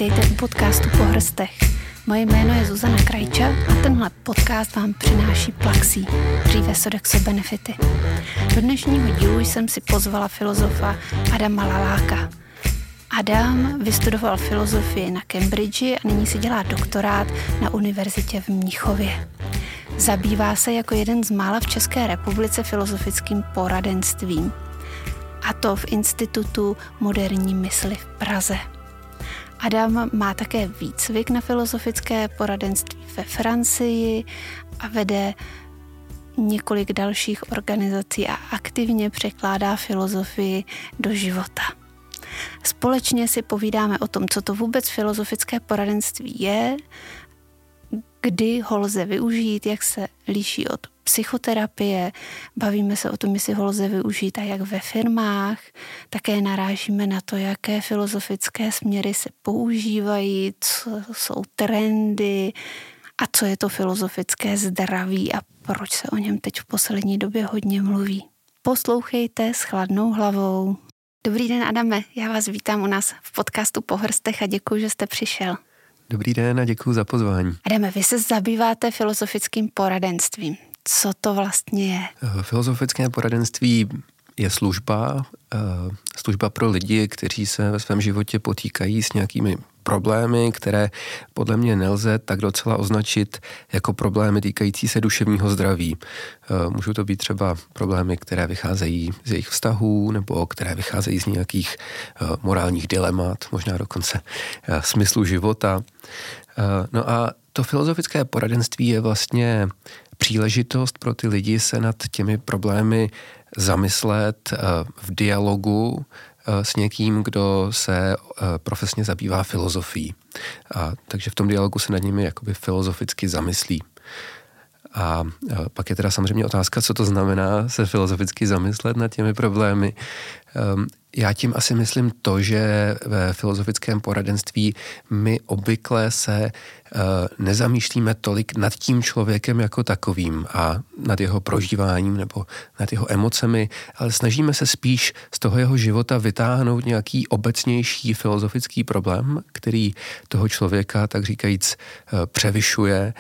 Vítejte u podcastu Po hrstech. Moje jméno je Zuzana Krajča a tenhle podcast vám přináší Plaxí, dříve Sodexo Benefity. Do dnešního dílu jsem si pozvala filozofa Adama Laláka. Adam vystudoval filozofii na Cambridge a nyní si dělá doktorát na univerzitě v Mnichově. Zabývá se jako jeden z mála v České republice filozofickým poradenstvím. A to v Institutu moderní mysli v Praze. Adam má také výcvik na filozofické poradenství ve Francii a vede několik dalších organizací a aktivně překládá filozofii do života. Společně si povídáme o tom, co to vůbec filozofické poradenství je, kdy ho lze využít, jak se liší od psychoterapie, bavíme se o tom, jestli ho lze využít a jak ve firmách, také narážíme na to, jaké filozofické směry se používají, co jsou trendy a co je to filozofické zdraví a proč se o něm teď v poslední době hodně mluví. Poslouchejte s chladnou hlavou. Dobrý den, Adame, já vás vítám u nás v podcastu Po hrstech a děkuji, že jste přišel. Dobrý den a děkuji za pozvání. Adame, vy se zabýváte filozofickým poradenstvím. Co to vlastně je? Filozofické poradenství je služba pro lidi, kteří se ve svém životě potýkají s nějakými problémy, které podle mě nelze tak docela označit jako problémy týkající se duševního zdraví. Můžou to být třeba problémy, které vycházejí z jejich vztahů nebo které vycházejí z nějakých morálních dilemat, možná dokonce smyslu života. No a to filozofické poradenství je vlastně příležitost pro ty lidi se nad těmi problémy zamyslet v dialogu s někým, kdo se profesně zabývá filozofií. Takže v tom dialogu se nad nimi jakoby filozoficky zamyslí. A pak je teda samozřejmě otázka, co to znamená se filozoficky zamyslet nad těmi problémy. Já tím asi myslím to, že ve filozofickém poradenství my obvykle se nezamýšlíme tolik nad tím člověkem jako takovým a nad jeho prožíváním nebo nad jeho emocemi, ale snažíme se spíš z toho jeho života vytáhnout nějaký obecnější filozofický problém, který toho člověka, tak říkajíc, převyšuje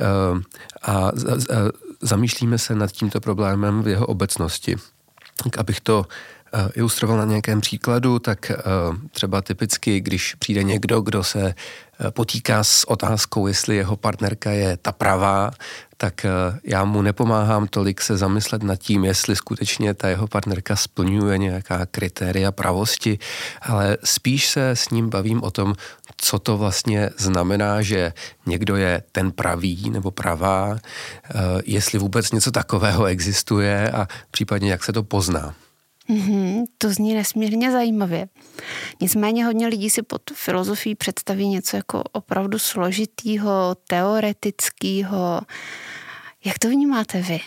a zamýšlíme se nad tímto problémem v jeho obecnosti. Abych to ilustroval na nějakém příkladu, tak třeba typicky, když přijde někdo, kdo se potýká s otázkou, jestli jeho partnerka je ta pravá, tak já mu nepomáhám tolik se zamyslet nad tím, jestli skutečně ta jeho partnerka splňuje nějaká kritéria pravosti, ale spíš se s ním bavím o tom, co to vlastně znamená, že někdo je ten pravý nebo pravá, jestli vůbec něco takového existuje a případně jak se to pozná. To zní nesmírně zajímavě. Nicméně hodně lidí si pod filozofií představí něco jako opravdu složitýho, teoretického. Jak to vnímáte vy?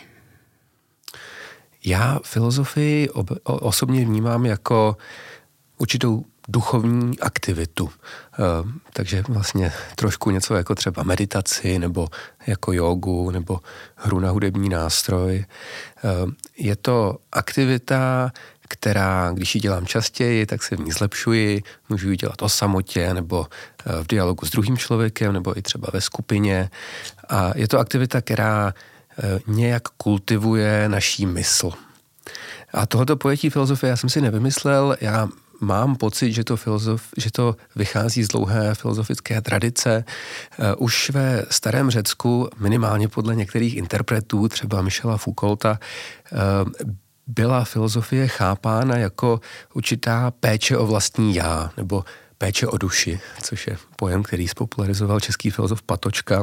Já filozofii osobně vnímám jako určitou duchovní aktivitu. Takže vlastně trošku něco jako třeba meditaci nebo jako jógu nebo hru na hudební nástroj. Je to aktivita, která, když ji dělám častěji, tak se v ní zlepšuji. Můžu ji dělat o samotě nebo v dialogu s druhým člověkem nebo i třeba ve skupině. A je to aktivita, která nějak kultivuje naší mysl. A tohoto pojetí filozofie já jsem si nevymyslel, já mám pocit, že to vychází z dlouhé filozofické tradice. Už ve starém Řecku, minimálně podle některých interpretů, třeba Michela Foucaulta, byla filozofie chápána jako určitá péče o vlastní já, nebo péče o duši, což je pojem, který spopularizoval český filozof Patočka.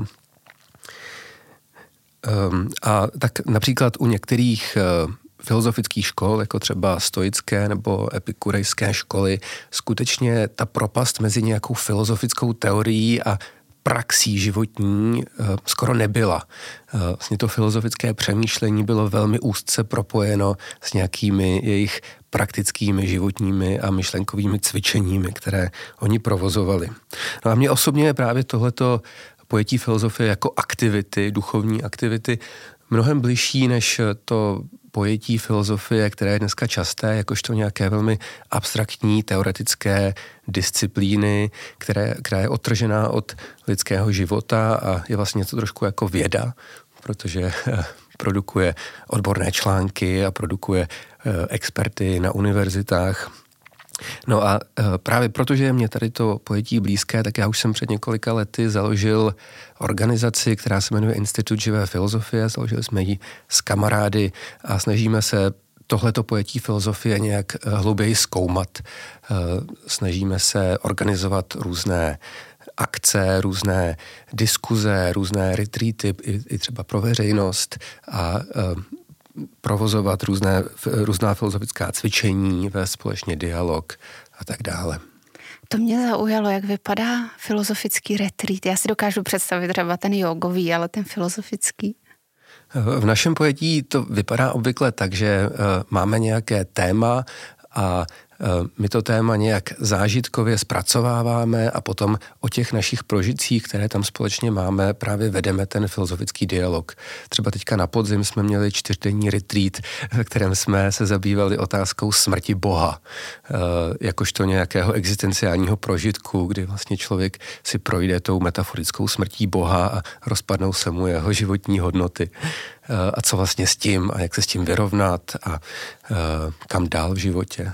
A tak například u některých filozofických škol, jako třeba stoické nebo epikurejské školy, skutečně ta propast mezi nějakou filozofickou teorií a praxí životní skoro nebyla. Vlastně to filozofické přemýšlení bylo velmi úzce propojeno s nějakými jejich praktickými životními a myšlenkovými cvičeními, které oni provozovali. No a mně osobně je právě tohleto pojetí filozofie jako aktivity, duchovní aktivity, mnohem bližší než to pojetí filozofie, které je dneska časté, jakožto nějaké velmi abstraktní teoretické disciplíny, která je odtržená od lidského života a je vlastně to trošku jako věda, protože produkuje odborné články a produkuje experty na univerzitách. No a právě protože je mě tady to pojetí blízké, tak já už jsem před několika lety založil organizaci, která se jmenuje Institut živé filozofie. Založili jsme ji s kamarády a snažíme se tohleto pojetí filozofie nějak hlouběji zkoumat. Snažíme se organizovat různé akce, různé diskuze, různé retreaty, i třeba pro veřejnost a provozovat různá filozofická cvičení, vést společně dialog a tak dále. To mě zaujalo, jak vypadá filozofický retreat. Já si dokážu představit třeba ten jogový, ale ten filozofický. V našem pojetí to vypadá obvykle tak, že máme nějaké téma a my to téma nějak zážitkově zpracováváme a potom o těch našich prožitcích, které tam společně máme, právě vedeme ten filozofický dialog. Třeba teďka na podzim jsme měli 4denní retreat, ve kterém jsme se zabývali otázkou smrti Boha, jakožto nějakého existenciálního prožitku, kdy vlastně člověk si projde tou metaforickou smrtí Boha a rozpadnou se mu jeho životní hodnoty. A co vlastně s tím a jak se s tím vyrovnat a kam dál v životě.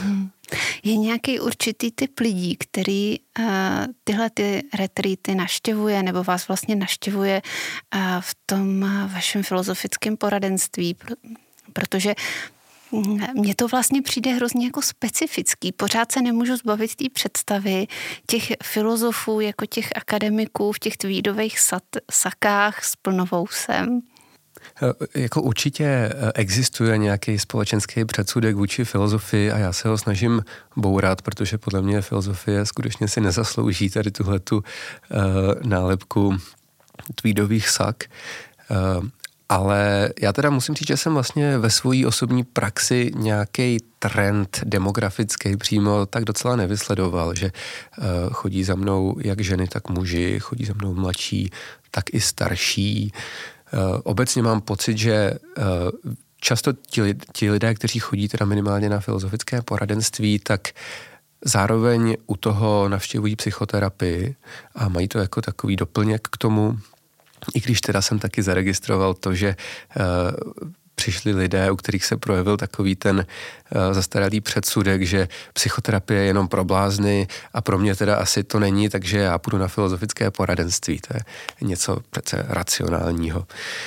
Je nějaký určitý typ lidí, který tyhle ty retreaty navštěvuje nebo vás vlastně navštěvuje v tom vašem filozofickém poradenství, protože mně to vlastně přijde hrozně jako specifický. Pořád se nemůžu zbavit té představy těch filozofů jako těch akademiků v těch tweedových sakách s plnovousem. Jako určitě existuje nějaký společenský předsudek vůči filozofii a já se ho snažím bourat, protože podle mě filozofie skutečně si nezaslouží tady tuhletu nálepku tweedových sak. Ale já teda musím říct, že jsem vlastně ve své osobní praxi nějaký trend demografický přímo tak docela nevysledoval, že chodí za mnou jak ženy, tak muži, chodí za mnou mladší, tak i starší. Obecně mám pocit, že často ti lidé, kteří chodí teda minimálně na filozofické poradenství, tak zároveň u toho navštěvují psychoterapii a mají to jako takový doplněk k tomu, i když teda jsem taky zaregistroval to, že přišli lidé, u kterých se projevil takový ten zastaralý předsudek, že psychoterapie je jenom pro blázny a pro mě teda asi to není, takže já půjdu na filozofické poradenství. To je něco přece racionálního.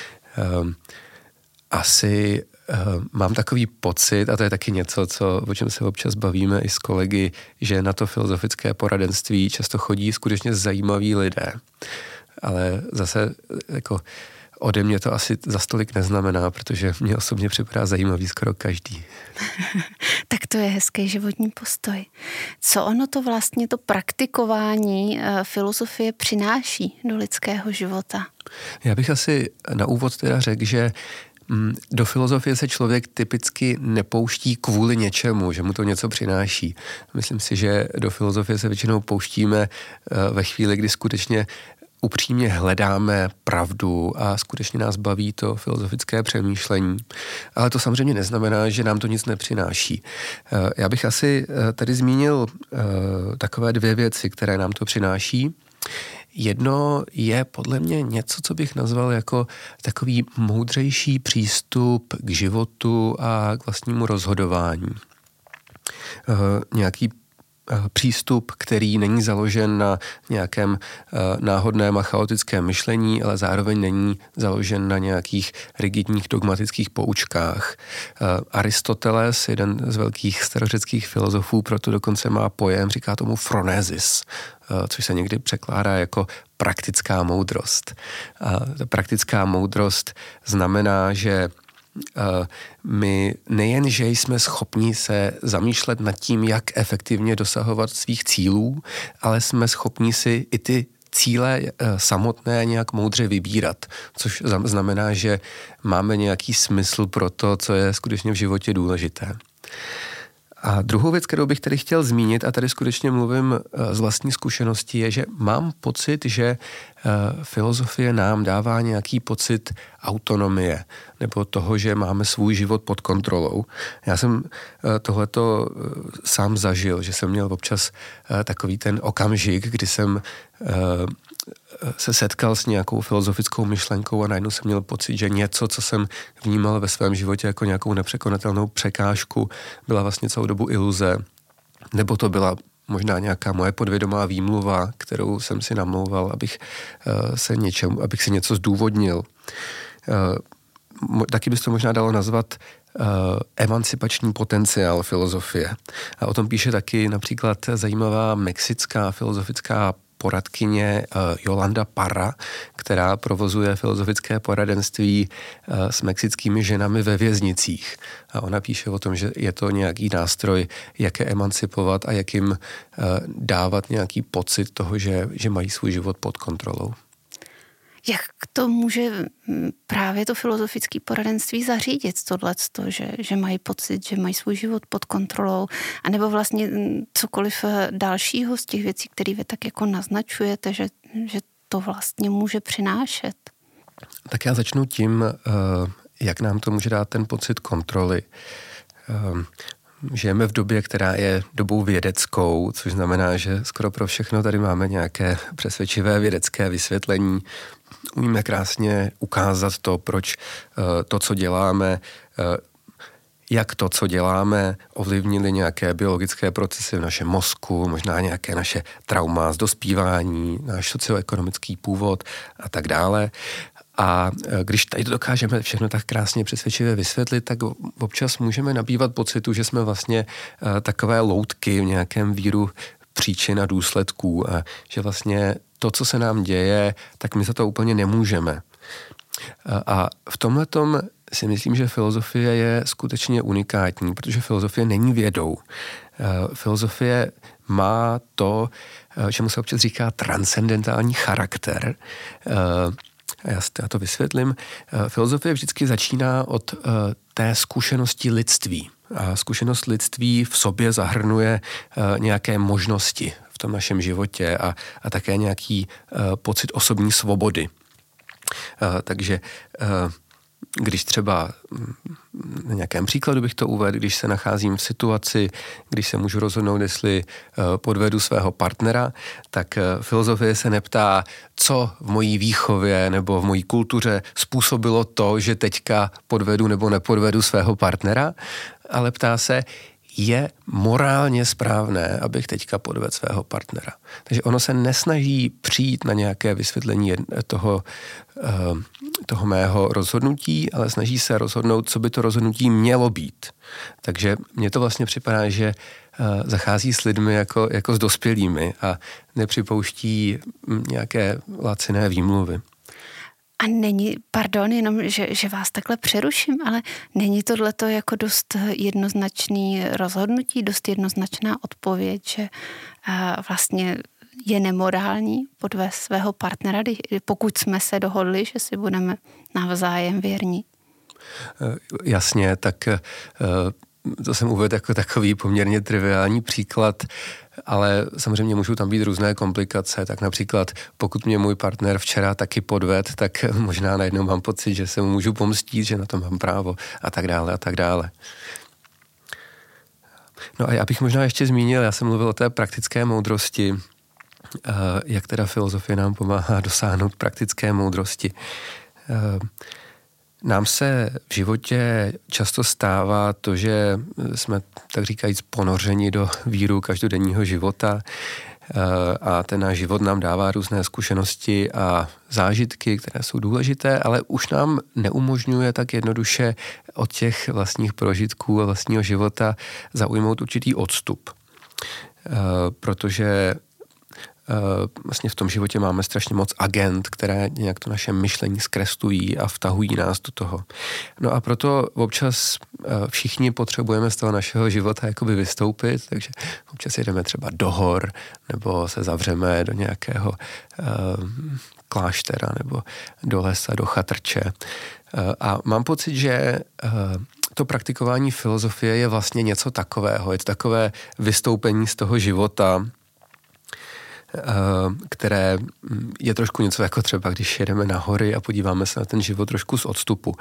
Asi mám takový pocit, a to je taky něco, o čem se občas bavíme i s kolegy, že na to filozofické poradenství často chodí skutečně zajímaví lidé. Ale zase jako ode mě to asi za stolik neznamená, protože mě osobně připadá zajímavý skoro každý. Tak to je hezký životní postoj. Co ono to vlastně, to praktikování filozofie přináší do lidského života? Já bych asi na úvod teda řekl, že do filozofie se člověk typicky nepouští kvůli něčemu, že mu to něco přináší. Myslím si, že do filozofie se většinou pouštíme ve chvíli, kdy skutečně upřímně hledáme pravdu a skutečně nás baví to filozofické přemýšlení. Ale to samozřejmě neznamená, že nám to nic nepřináší. Já bych asi tady zmínil takové 2 věci, které nám to přináší. Jedno je podle mě něco, co bych nazval jako takový moudřejší přístup k životu a k vlastnímu rozhodování. Nějaký přístup, který není založen na nějakém náhodném a chaotickém myšlení, ale zároveň není založen na nějakých rigidních dogmatických poučkách. Aristoteles, jeden z velkých starořeckých filozofů, proto dokonce má pojem, říká tomu phronesis, což se někdy překládá jako praktická moudrost. A ta praktická moudrost znamená, že my nejenže jsme schopni se zamýšlet nad tím, jak efektivně dosahovat svých cílů, ale jsme schopni si i ty cíle samotné nějak moudře vybírat, což znamená, že máme nějaký smysl pro to, co je skutečně v životě důležité. A druhou věc, kterou bych tady chtěl zmínit, a tady skutečně mluvím z vlastní zkušenosti, je, že mám pocit, že filozofie nám dává nějaký pocit autonomie nebo toho, že máme svůj život pod kontrolou. Já jsem tohleto sám zažil, že jsem měl občas takový ten okamžik, kdy jsem se setkal s nějakou filozofickou myšlenkou a najednou jsem měl pocit, že něco, co jsem vnímal ve svém životě jako nějakou nepřekonatelnou překážku, byla vlastně celou dobu iluze, nebo to byla možná nějaká moje podvědomá výmluva, kterou jsem si namlouval, abych si něco zdůvodnil. Taky by se to možná dalo nazvat emancipační potenciál filozofie. A o tom píše taky například zajímavá mexická filozofická poradkyně Yolanda Parra, která provozuje filozofické poradenství s mexickými ženami ve věznicích. A ona píše o tom, že je to nějaký nástroj, jak je emancipovat a jak jim dávat nějaký pocit toho, že mají svůj život pod kontrolou. Jak to může právě to filozofické poradenství zařídit tohleto, že mají pocit, že mají svůj život pod kontrolou, anebo vlastně cokoliv dalšího z těch věcí, které vy tak jako naznačujete, že to vlastně může přinášet? Tak já začnu tím, jak nám to může dát ten pocit kontroly. Žijeme v době, která je dobou vědeckou, což znamená, že skoro pro všechno tady máme nějaké přesvědčivé vědecké vysvětlení. Umíme krásně ukázat to, proč to, co děláme, jak to, co děláme, ovlivnili nějaké biologické procesy v našem mozku, možná nějaké naše trauma z dospívání, náš socioekonomický původ a tak dále. A když tady to dokážeme všechno tak krásně přesvědčivě vysvětlit, tak občas můžeme nabývat pocitu, že jsme vlastně takové loutky v nějakém víru příčin a důsledků a že vlastně to, co se nám děje, tak my za to úplně nemůžeme. A v tomhletom si myslím, že filozofie je skutečně unikátní, protože filozofie není vědou. Filozofie má to, čemu se občas říká transcendentální charakter. Já to vysvětlím. Filozofie vždycky začíná od té zkušenosti lidství. A zkušenost lidství v sobě zahrnuje nějaké možnosti v tom našem životě a také nějaký pocit osobní svobody. Takže když třeba na nějakém příkladu bych to uvedl, když se nacházím v situaci, když se můžu rozhodnout, jestli podvedu svého partnera, tak filozofie se neptá, co v mojí výchově nebo v mojí kultuře způsobilo to, že teďka podvedu nebo nepodvedu svého partnera, ale ptá se, je morálně správné, abych teďka podvedl svého partnera. Takže ono se nesnaží přijít na nějaké vysvětlení toho mého rozhodnutí, ale snaží se rozhodnout, co by to rozhodnutí mělo být. Takže mně to vlastně připadá, že zachází s lidmi jako s dospělými a nepřipouští nějaké laciné výmluvy. A není, pardon, jenom, že vás takhle přeruším, ale není tohleto jako dost jednoznačný rozhodnutí, dost jednoznačná odpověď, že vlastně je nemorální podvést svého partnera, pokud jsme se dohodli, že si budeme navzájem věrní? Jasně, tak to jsem uvedl jako takový poměrně triviální příklad, ale samozřejmě můžou tam být různé komplikace. Tak například, pokud mě můj partner včera taky podved, tak možná najednou mám pocit, že se mu můžu pomstít, že na to mám právo a tak dále a tak dále. No a já bych možná ještě zmínil, já jsem mluvil o té praktické moudrosti, jak teda filozofie nám pomáhá dosáhnout praktické moudrosti. Nám se v životě často stává to, že jsme, tak říkajíc, ponořeni do víru každodenního života a ten náš život nám dává různé zkušenosti a zážitky, které jsou důležité, ale už nám neumožňuje tak jednoduše od těch vlastních prožitků a vlastního života zaujmout určitý odstup. Protože vlastně v tom životě máme strašně moc agent, které nějak to naše myšlení zkreslují a vtahují nás do toho. No a proto občas všichni potřebujeme z toho našeho života jakoby vystoupit, takže občas jedeme třeba do hor, nebo se zavřeme do nějakého kláštera, nebo do lesa, do chatrče. A mám pocit, že to praktikování filozofie je vlastně něco takového. Je to takové vystoupení z toho života, které je trošku něco jako třeba, když jedeme na hory a podíváme se na ten život trošku z odstupu.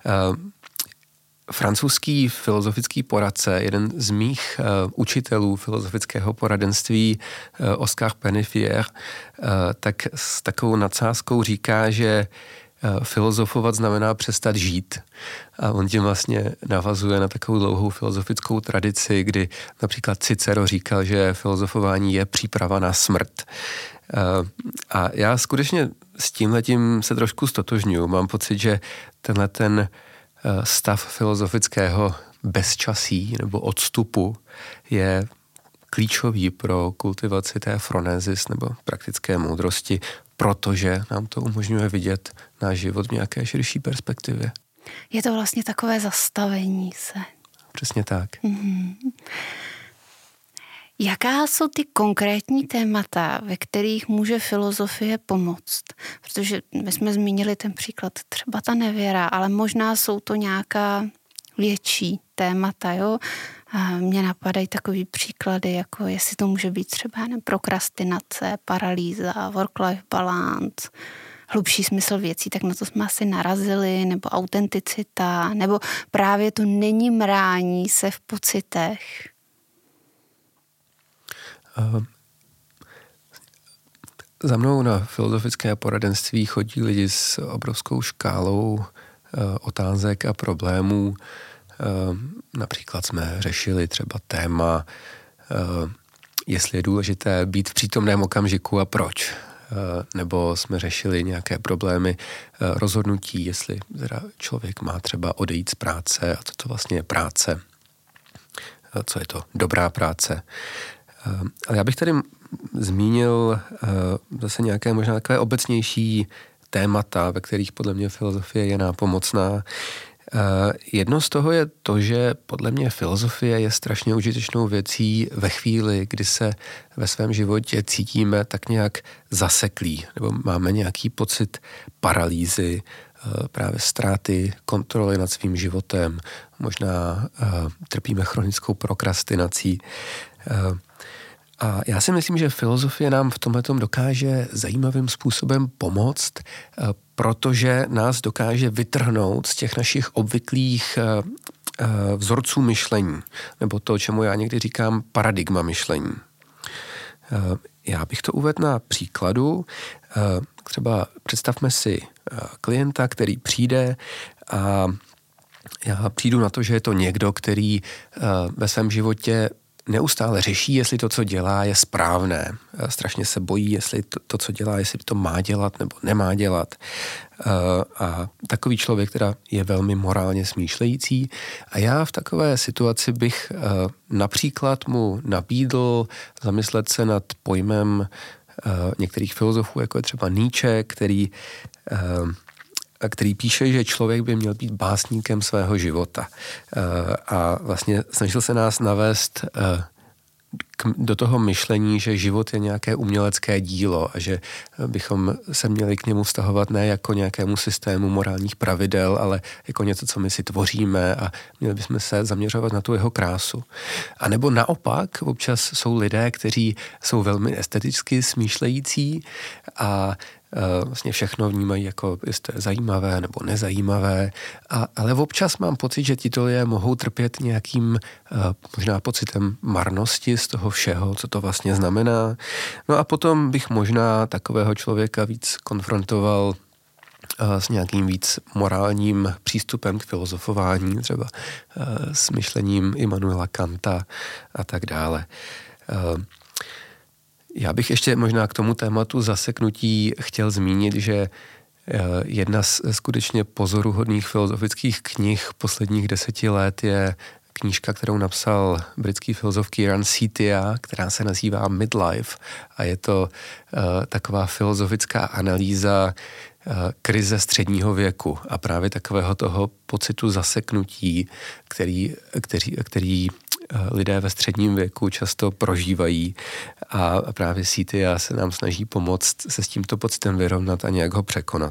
Francouzský filozofický poradce, jeden z mých učitelů filozofického poradenství, Oscar Penefier, tak s takovou nadsázkou říká, že filozofovat znamená přestat žít. A on tím vlastně navazuje na takovou dlouhou filozofickou tradici, kdy například Cicero říkal, že filozofování je příprava na smrt. A já skutečně s tímhletím se trošku stotožňuji. Mám pocit, že tenhle ten stav filozofického bezčasí nebo odstupu je klíčový pro kultivaci té phronesis nebo praktické moudrosti, protože nám to umožňuje vidět náš život v nějaké širší perspektivě. Je to vlastně takové zastavení se. Přesně tak. Mm-hmm. Jaká jsou ty konkrétní témata, ve kterých může filozofie pomoct? Protože my jsme zmínili ten příklad, třeba ta nevěra, ale možná jsou to nějaká větší témata, jo? A mně napadají takový příklady, jako jestli to může být třeba prokrastinace, paralýza, work-life balance, hlubší smysl věcí, tak na to jsme asi narazili, nebo autenticita, nebo právě to není mrání se v pocitech. Za mnou na filozofické poradenství chodí lidi s obrovskou škálou otázek a problémů. Například jsme řešili třeba téma, jestli je důležité být v přítomném okamžiku a proč. Nebo jsme řešili nějaké problémy rozhodnutí, jestli teda člověk má třeba odejít z práce a co to vlastně je práce, co je to dobrá práce. Ale já bych tady zmínil zase nějaké možná takové obecnější témata, ve kterých podle mě filozofie je nápomocná. Jedno z toho je to, že podle mě filozofie je strašně užitečnou věcí ve chvíli, kdy se ve svém životě cítíme tak nějak zaseklí, nebo máme nějaký pocit paralýzy, právě ztráty kontroly nad svým životem, možná trpíme chronickou prokrastinací. A já si myslím, že filozofie nám v tomhletom dokáže zajímavým způsobem pomoct, protože nás dokáže vytrhnout z těch našich obvyklých vzorců myšlení, nebo to, čemu já někdy říkám paradigma myšlení. Já bych to uvedl na příkladu. Třeba představme si klienta, který přijde a já přijdu na to, že je to někdo, který ve svém životě neustále řeší, jestli to, co dělá, je správné. Strašně se bojí, jestli to, co dělá, jestli to má dělat nebo nemá dělat. A takový člověk teda je velmi morálně smýšlející. A já v takové situaci bych například mu nabídl zamyslet se nad pojmem některých filozofů, jako je třeba Nietzsche, který píše, že člověk by měl být básníkem svého života. A vlastně snažil se nás navést do toho myšlení, že život je nějaké umělecké dílo a že bychom se měli k němu vztahovat ne jako nějakému systému morálních pravidel, ale jako něco, co my si tvoříme a měli bychom se zaměřovat na tu jeho krásu. A nebo naopak, občas jsou lidé, kteří jsou velmi esteticky smýšlející a vlastně všechno vnímají jako, jestli to je zajímavé nebo nezajímavé, ale občas mám pocit, že tito lidé mohou trpět nějakým možná pocitem marnosti z toho všeho, co to vlastně znamená. No a potom bych možná takového člověka víc konfrontoval s nějakým víc morálním přístupem k filozofování, třeba s myšlením Immanuela Kanta a tak dále. Já bych ještě možná k tomu tématu zaseknutí chtěl zmínit, že jedna z skutečně pozoruhodných filozofických knih posledních 10 let je knížka, kterou napsal britský filozof Kieran Setia, která se nazývá Midlife a je to taková filozofická analýza krize středního věku a právě takového toho pocitu zaseknutí, který lidé ve středním věku často prožívají a právě Setia se nám snaží pomoct se s tímto pocitem vyrovnat a nějak ho překonat.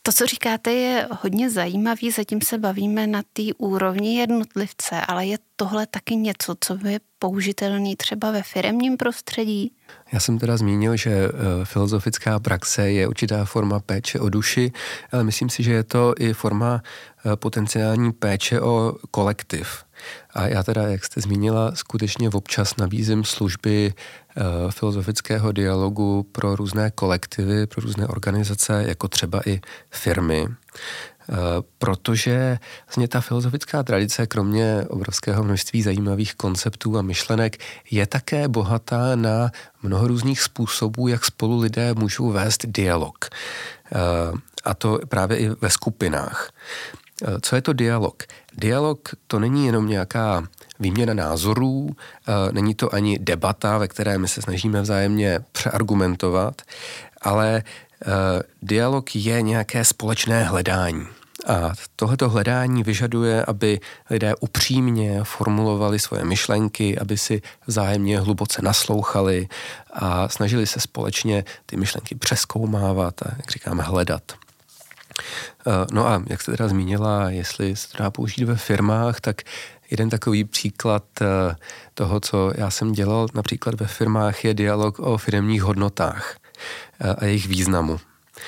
To, co říkáte, je hodně zajímavý, zatím se bavíme na té úrovni jednotlivce, ale je tohle taky něco, co je použitelný třeba ve firemním prostředí? Já jsem teda zmínil, že filozofická praxe je určitá forma péče o duši, ale myslím si, že je to i forma potenciální péče o kolektiv. A já teda, jak jste zmínila, skutečně občas nabízím služby filozofického dialogu pro různé kolektivy, pro různé organizace, jako třeba i firmy. Protože vlastně ta filozofická tradice, kromě obrovského množství zajímavých konceptů a myšlenek, je také bohatá na mnoho různých způsobů, jak spolu lidé můžou vést dialog. A to právě i ve skupinách. Co je to dialog? Dialog to není jenom nějaká výměna názorů, není to ani debata, ve které my se snažíme vzájemně přeargumentovat, ale dialog je nějaké společné hledání. A tohleto hledání vyžaduje, aby lidé upřímně formulovali svoje myšlenky, aby si vzájemně hluboce naslouchali a snažili se společně ty myšlenky přezkoumávat a, jak říkáme, hledat. No a jak jste teda zmínila, jestli se to dá použít ve firmách, tak jeden takový příklad toho, co já jsem dělal například ve firmách, je dialog o firemních hodnotách a jejich významu.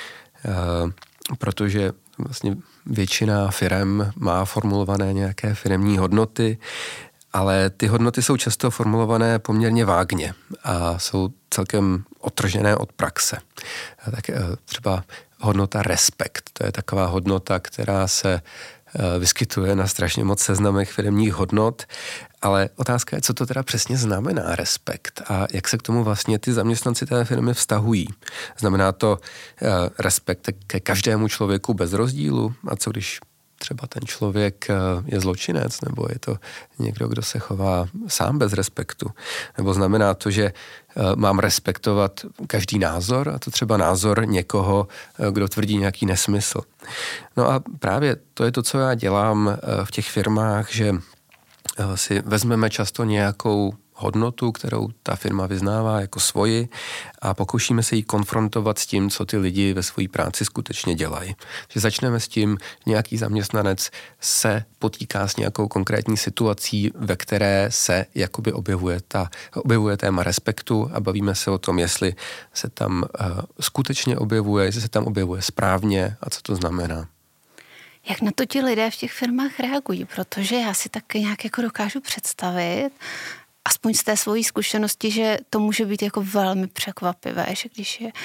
Protože vlastně většina firem má formulované nějaké firemní hodnoty, ale ty hodnoty jsou často formulované poměrně vágně a jsou celkem odtržené od praxe. Tak třeba hodnota respekt, to je taková hodnota, která se vyskytuje na strašně moc seznamech firemních hodnot, ale otázka je, co to teda přesně znamená respekt a jak se k tomu vlastně ty zaměstnanci té firmy vztahují. Znamená to respekt ke každému člověku bez rozdílu? A co když třeba ten člověk je zločinec, nebo je to někdo, kdo se chová sám bez respektu? Nebo znamená to, že mám respektovat každý názor, a to třeba názor někoho, kdo tvrdí nějaký nesmysl. No a právě to je to, co já dělám v těch firmách, že si vezmeme často nějakou hodnotu, kterou ta firma vyznává jako svoji a pokoušíme se ji konfrontovat s tím, co ty lidi ve své práci skutečně dělají. Že začneme s tím, nějaký zaměstnanec se potýká s nějakou konkrétní situací, ve které se jakoby objevuje téma respektu a bavíme se o tom, jestli se tam skutečně objevuje, jestli se tam objevuje správně a co to znamená. Jak na to ti lidé v těch firmách reagují? Protože já si tak nějak jako dokážu představit, aspoň z té svojí zkušenosti, že to může být jako velmi překvapivé, že když je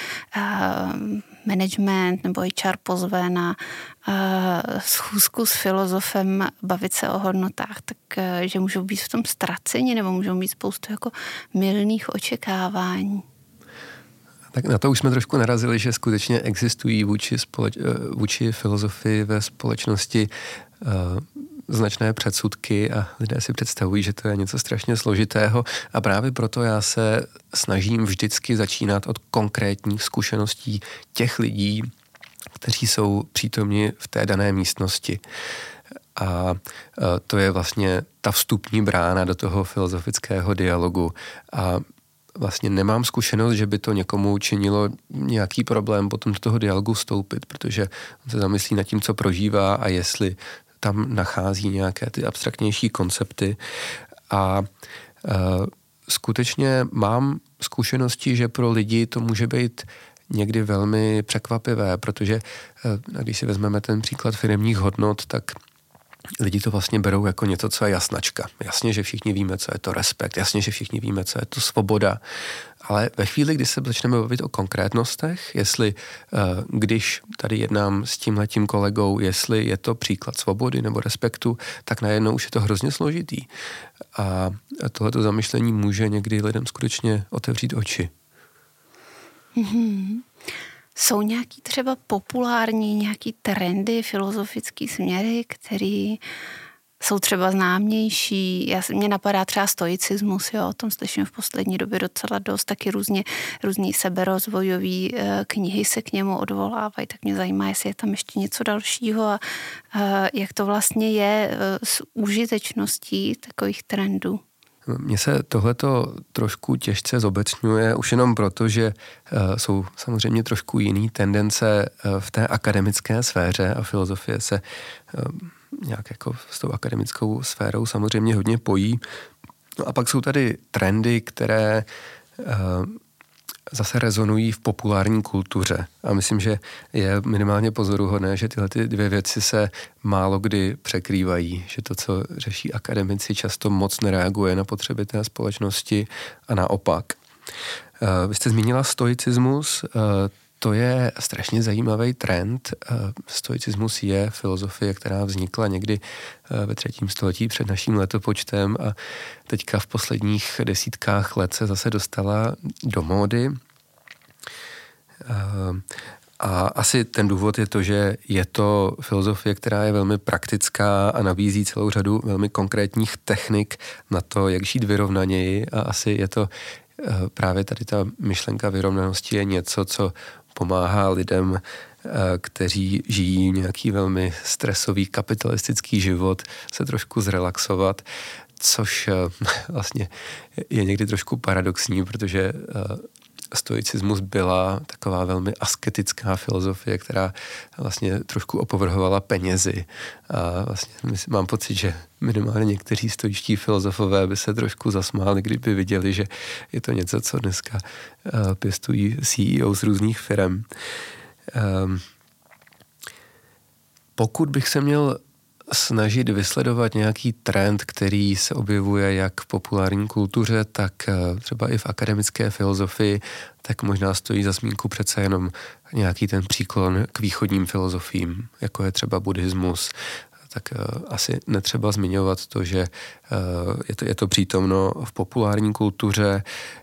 management nebo HR pozve na schůzku s filozofem bavit se o hodnotách, tak že můžou být v tom ztraceni nebo můžou mít spoustu jako mylných očekávání. Tak na to už jsme trošku narazili, že skutečně existují vůči filozofii ve společnosti značné předsudky a lidé si představují, že to je něco strašně složitého a právě proto já se snažím vždycky začínat od konkrétních zkušeností těch lidí, kteří jsou přítomni v té dané místnosti. A to je vlastně ta vstupní brána do toho filozofického dialogu. A vlastně nemám zkušenost, že by to někomu činilo nějaký problém potom do toho dialogu vstoupit, protože on se zamyslí nad tím, co prožívá a jestli tam nachází nějaké ty abstraktnější koncepty. A skutečně mám zkušenosti, že pro lidi to může být někdy velmi překvapivé, protože když si vezmeme ten příklad firemních hodnot, tak lidi to vlastně berou jako něco, co je jasnačka. Jasně, že všichni víme, co je to respekt, jasně, že všichni víme, co je to svoboda, ale ve chvíli, kdy se začneme bavit o konkrétnostech, jestli když tady jednám s tímhletím kolegou, jestli je to příklad svobody nebo respektu, tak najednou už je to hrozně složitý. A tohleto zamyšlení může někdy lidem skutečně otevřít oči. Mm-hmm. Jsou nějaký třeba populární, nějaký trendy, filozofický směry, které jsou třeba známější? Mně napadá třeba stoicismus, jo, o tom slyším v poslední době docela dost, taky různý seberozvojové knihy se k němu odvolávají, tak mě zajímá, jestli je tam ještě něco dalšího a jak to vlastně je s užitečností takových trendů. Mně se tohleto trošku těžce zobecňuje, už jenom proto, že jsou samozřejmě trošku jiný tendence v té akademické sféře a filozofie se nějak jako s tou akademickou sférou samozřejmě hodně pojí. No a pak jsou tady trendy, které zase rezonují v populární kultuře. A myslím, že je minimálně pozoruhodné, že tyhle ty dvě věci se málo kdy překrývají. Že to, co řeší akademici, často moc nereaguje na potřeby té společnosti a naopak. Vy jste zmínila stoicismus. To je strašně zajímavý trend. Stoicismus je filozofie, která vznikla někdy ve 3. století před naším letopočtem a teďka v posledních desítkách let se zase dostala do módy. A asi ten důvod je to, že je to filozofie, která je velmi praktická a nabízí celou řadu velmi konkrétních technik na to, jak žít vyrovnaněji, a asi je to právě tady ta myšlenka vyrovnanosti je něco, co pomáhá lidem, kteří žijí nějaký velmi stresový kapitalistický život, se trošku zrelaxovat, což vlastně je někdy trošku paradoxní, protože stoicismus byla taková velmi asketická filozofie, která vlastně trošku opovrhovala penězi. A vlastně mám pocit, že minimálně někteří stoičtí filozofové by se trošku zasmáli, kdyby viděli, že je to něco, co dneska pěstují CEO z různých firem. Pokud bych se měl snažit vysledovat nějaký trend, který se objevuje jak v populární kultuře, tak třeba i v akademické filozofii, tak možná stojí za zmínku přece jenom nějaký ten příklon k východním filozofiím, jako je třeba buddhismus. Tak asi netřeba zmiňovat to, že je to přítomno v populární kultuře,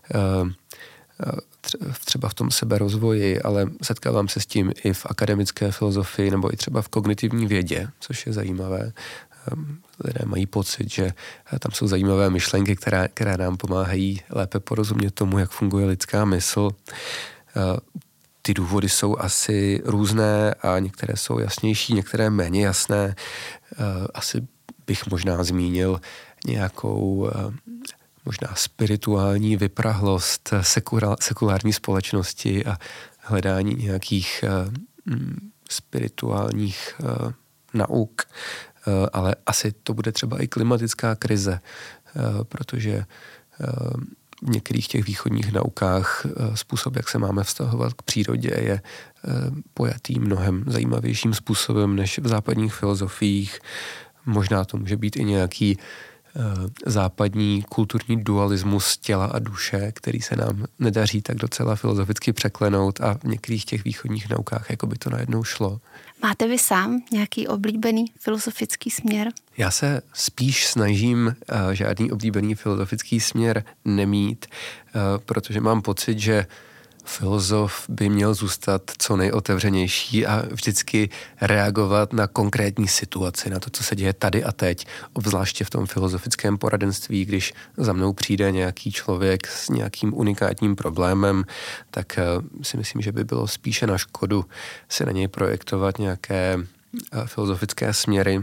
třeba v tom seberozvoji, ale setkávám se s tím i v akademické filozofii nebo i třeba v kognitivní vědě, což je zajímavé. Lidé mají pocit, že tam jsou zajímavé myšlenky, které nám pomáhají lépe porozumět tomu, jak funguje lidská mysl. Ty důvody jsou asi různé a některé jsou jasnější, některé méně jasné. Asi bych možná zmínil nějakou možná spirituální vyprahlost sekulární společnosti a hledání nějakých spirituálních nauk, ale asi to bude třeba i klimatická krize, protože v některých těch východních naukách způsob, jak se máme vztahovat k přírodě, je pojatý mnohem zajímavějším způsobem než v západních filozofiích. Možná to může být i nějaký západní kulturní dualismus těla a duše, který se nám nedaří tak docela filozoficky překlenout a v některých těch východních naukách jako by to najednou šlo. Máte vy sám nějaký oblíbený filozofický směr? Já se spíš snažím žádný oblíbený filozofický směr nemít, protože mám pocit, že filozof by měl zůstat co nejotevřenější a vždycky reagovat na konkrétní situaci, na to, co se děje tady a teď, obzvláště v tom filozofickém poradenství, když za mnou přijde nějaký člověk s nějakým unikátním problémem, tak si myslím, že by bylo spíše na škodu si na něj projektovat nějaké filozofické směry.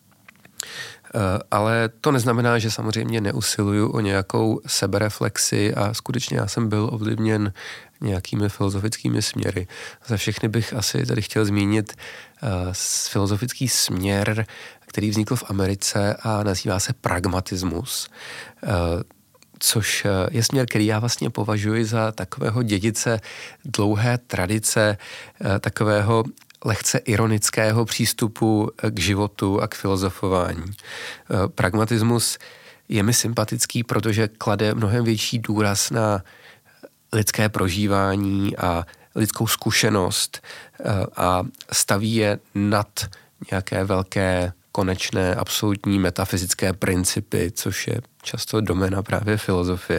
Ale to neznamená, že samozřejmě neusiluju o nějakou sebereflexi a skutečně já jsem byl ovlivněn nějakými filozofickými směry. Za všechny bych asi tady chtěl zmínit filozofický směr, který vznikl v Americe a nazývá se pragmatismus, což je směr, který já vlastně považuji za takového dědice dlouhé tradice, takového lehce ironického přístupu k životu a k filozofování. Pragmatismus je mi sympatický, protože klade mnohem větší důraz na lidské prožívání a lidskou zkušenost a staví je nad nějaké velké, konečné, absolutní metafyzické principy, což je často doména právě filozofie.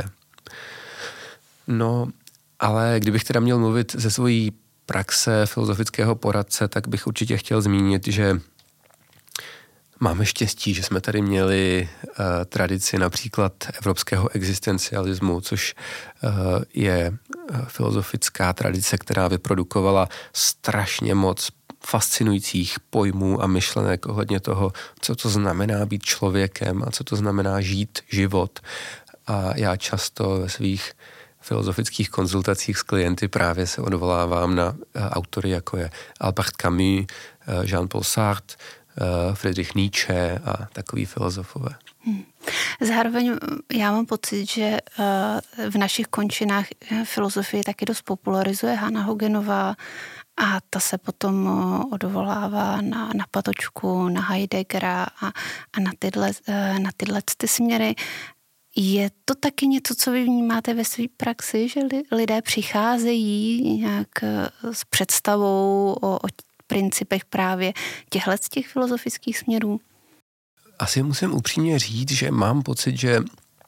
No, ale kdybych teda měl mluvit ze svojí praxe filozofického poradce, tak bych určitě chtěl zmínit, že máme štěstí, že jsme tady měli tradici například evropského existencialismu, což je filozofická tradice, která vyprodukovala strašně moc fascinujících pojmů a myšlenek ohledně toho, co to znamená být člověkem a co to znamená žít život. a já často ve svých filozofických konzultacích s klienty právě se odvolávám na autory, jako je Albert Camus, Jean-Paul Sartre, Friedrich Nietzsche a takový filozofové. Zároveň já mám pocit, že v našich končinách filozofii taky dost popularizuje Hannah Hogenová a ta se potom odvolává na Patočku, na Heideggera a na tyhle ty směry. Je to taky něco, co vy vnímáte ve své praxi, že lidé přicházejí nějak s představou o principech právě z těch filozofických směrů? Asi musím upřímně říct, že mám pocit, že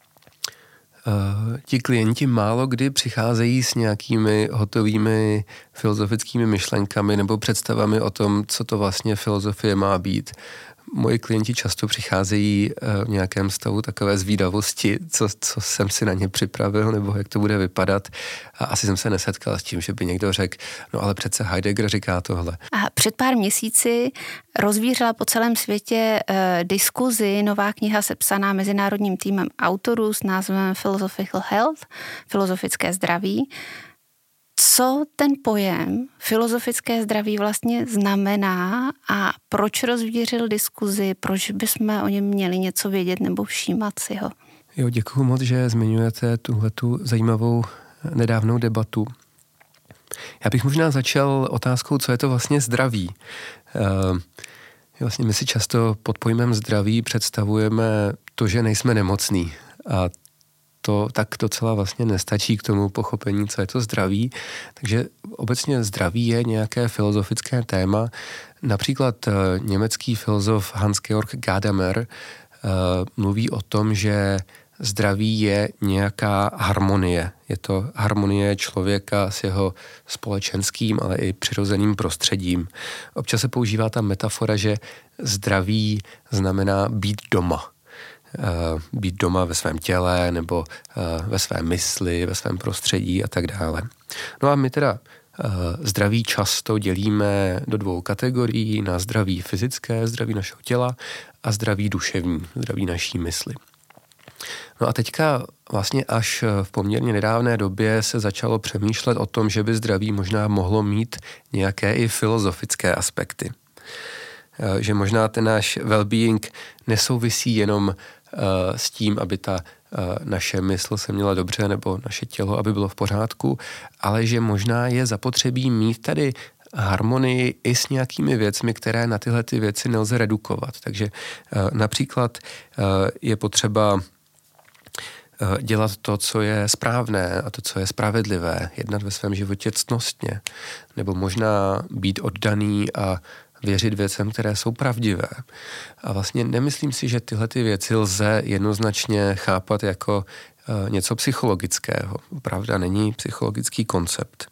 ti klienti málo kdy přicházejí s nějakými hotovými filozofickými myšlenkami nebo představami o tom, co to vlastně filozofie má být. Moji klienti často přicházejí v nějakém stavu takové zvídavosti, co jsem si na ně připravil, nebo jak to bude vypadat. A asi jsem se nesetkal s tím, že by někdo řekl, no ale přece Heidegger říká tohle. A před pár měsíci rozvířila po celém světě diskuzi nová kniha sepsaná mezinárodním týmem autorů s názvem Philosophical Health, filozofické zdraví. Co ten pojem filozofické zdraví vlastně znamená a proč rozvířil diskuzi, proč bychom o něm měli něco vědět nebo všímat si ho? Jo, děkuju moc, že zmiňujete tuhletu zajímavou nedávnou debatu. Já bych možná začal otázkou, co je to vlastně zdraví. Vlastně my si často pod pojmem zdraví představujeme to, že nejsme nemocní a to tak docela vlastně nestačí k tomu pochopení, co je to zdraví. Takže obecně zdraví je nějaké filozofické téma. Například německý filozof Hans-Georg Gadamer mluví o tom, že zdraví je nějaká harmonie. Je to harmonie člověka s jeho společenským, ale i přirozeným prostředím. Občas se používá ta metafora, že zdraví znamená být doma. Být doma ve svém těle nebo ve své mysli, ve svém prostředí a tak dále. No a my teda zdraví často dělíme do dvou kategorií, na zdraví fyzické, zdraví našeho těla a zdraví duševní, zdraví naší mysli. No a teďka vlastně až v poměrně nedávné době se začalo přemýšlet o tom, že by zdraví možná mohlo mít nějaké i filozofické aspekty. Že možná ten náš well-being nesouvisí jenom s tím, aby ta naše mysl se měla dobře nebo naše tělo, aby bylo v pořádku, ale že možná je zapotřebí mít tady harmonii i s nějakými věcmi, které na tyhle ty věci nelze redukovat. Takže například je potřeba dělat to, co je správné a to, co je spravedlivé, jednat ve svém životě ctnostně, nebo možná být oddaný a věřit věcem, které jsou pravdivé. A vlastně nemyslím si, že tyhle ty věci lze jednoznačně chápat jako něco psychologického. Pravda není psychologický koncept.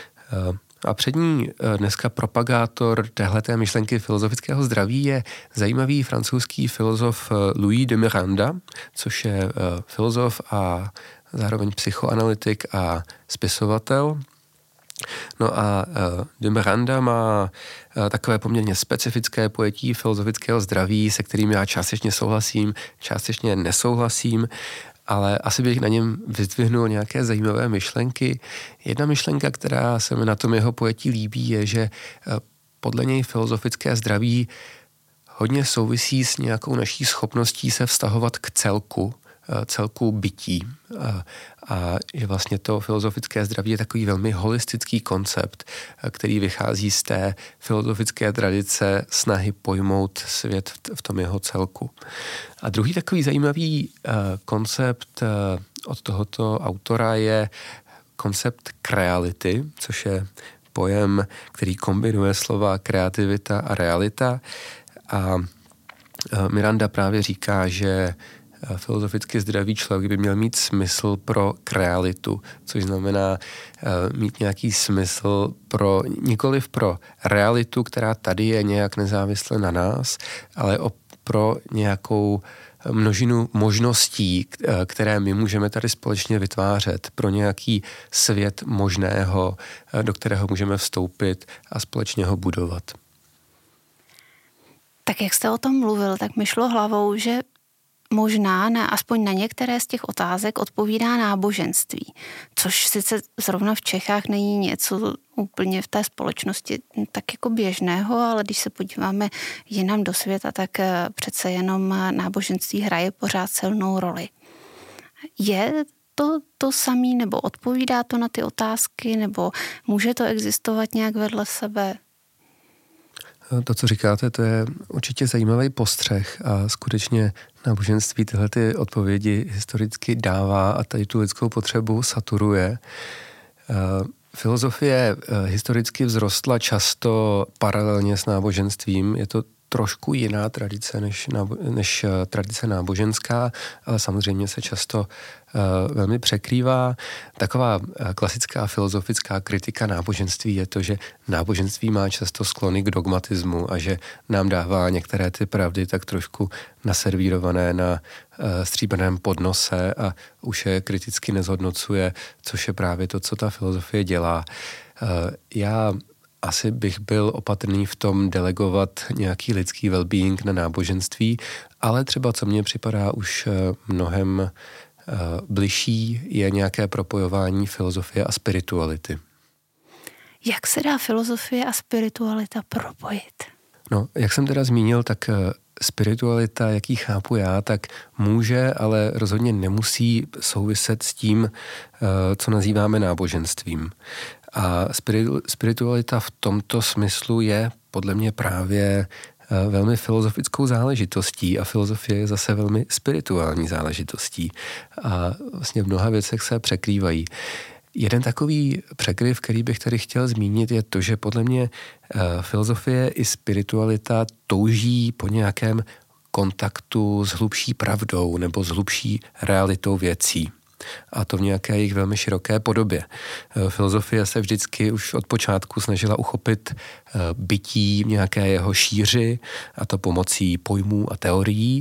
A přední dneska propagátor téhleté myšlenky filozofického zdraví je zajímavý francouzský filozof Louis de Miranda, což je filozof a zároveň psychoanalytik a spisovatel. No a de Miranda má takové poměrně specifické pojetí filozofického zdraví, se kterým já částečně souhlasím, částečně nesouhlasím, ale asi bych na něm vyzdvihnul nějaké zajímavé myšlenky. Jedna myšlenka, která se mi na tom jeho pojetí líbí, je, že podle něj filozofické zdraví hodně souvisí s nějakou naší schopností se vztahovat k celku bytí. A že vlastně to filozofické zdraví je takový velmi holistický koncept, který vychází z té filozofické tradice snahy pojmout svět v tom jeho celku. A druhý takový zajímavý koncept od tohoto autora je koncept kreality, což je pojem, který kombinuje slova kreativita a realita. A Miranda právě říká, že filozoficky zdravý člověk by měl mít smysl pro krealitu, což znamená mít nějaký smysl nikoliv pro realitu, která tady je nějak nezávisle na nás, ale pro nějakou množinu možností, které my můžeme tady společně vytvářet, pro nějaký svět možného, do kterého můžeme vstoupit a společně ho budovat. Tak jak jste o tom mluvil, tak mi šlo hlavou, že možná aspoň na některé z těch otázek odpovídá náboženství, což sice zrovna v Čechách není něco úplně v té společnosti tak jako běžného, ale když se podíváme jinam do světa, tak přece jenom náboženství hraje pořád silnou roli. Je to samé, nebo odpovídá to na ty otázky, nebo může to existovat nějak vedle sebe? To, co říkáte, to je určitě zajímavý postřeh a skutečně náboženství tyhle ty odpovědi historicky dává a tady tu lidskou potřebu saturuje. Filozofie historicky vzrostla často paralelně s náboženstvím. Je to trošku jiná tradice než tradice náboženská, ale samozřejmě se často velmi překrývá. Taková klasická filozofická kritika náboženství je to, že náboženství má často sklony k dogmatismu a že nám dává některé ty pravdy tak trošku naservírované na stříbrném podnose a už je kriticky nezhodnocuje, což je právě to, co ta filozofie dělá. Já asi bych byl opatrný v tom delegovat nějaký lidský well-being na náboženství, ale třeba co mně připadá už mnohem bližší je nějaké propojování filozofie a spirituality. Jak se dá filozofie a spiritualita propojit? No, jak jsem teda zmínil, tak spiritualita, jak ji chápu já, tak může, ale rozhodně nemusí souviset s tím, co nazýváme náboženstvím. A spiritualita v tomto smyslu je podle mě právě velmi filozofickou záležitostí a filozofie je zase velmi spirituální záležitostí. A vlastně v mnoha věcech se překrývají. Jeden takový překryv, který bych tady chtěl zmínit, je to, že podle mě filozofie i spiritualita touží po nějakém kontaktu s hlubší pravdou nebo s hlubší realitou věcí. A to v nějaké jejich velmi široké podobě. Filozofie se vždycky už od počátku snažila uchopit bytí v nějaké jeho šíři, a to pomocí pojmů a teorií.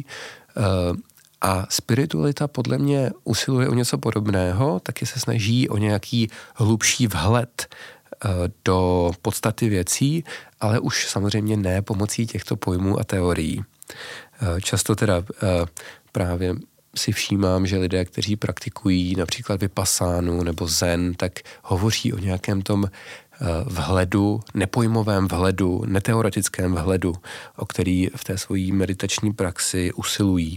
A spiritualita podle mě usiluje o něco podobného, taky se snaží o nějaký hlubší vhled do podstaty věcí, ale už samozřejmě ne pomocí těchto pojmů a teorií. Často teda právě si všímám, že lidé, kteří praktikují například vipassánu nebo zen, tak hovoří o nějakém tom vhledu, nepojmovém vhledu, neteoretickém vhledu, o který v té svojí meditační praxi usilují.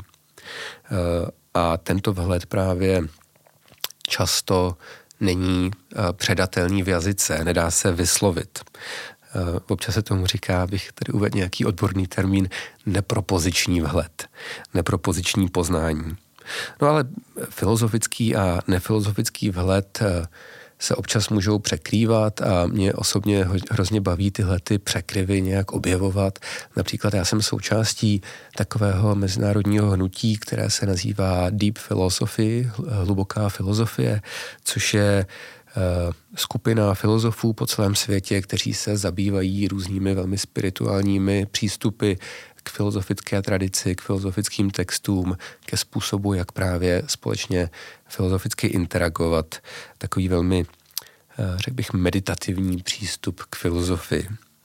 A tento vhled právě často není předatelný v jazyce, nedá se vyslovit. Občas se tomu říká, abych tady uvedl nějaký odborný termín, nepropoziční vhled, nepropoziční poznání. No ale filozofický a nefilozofický vhled se občas můžou překrývat a mě osobně hrozně baví tyhle ty překryvy nějak objevovat. Například já jsem součástí takového mezinárodního hnutí, které se nazývá Deep Philosophy, hluboká filozofie, což je skupina filozofů po celém světě, kteří se zabývají různými velmi spirituálními přístupy k filozofické tradici, k filozofickým textům, ke způsobu, jak právě společně filozoficky interagovat. Takový velmi, řekl bych, meditativní přístup k filozofii.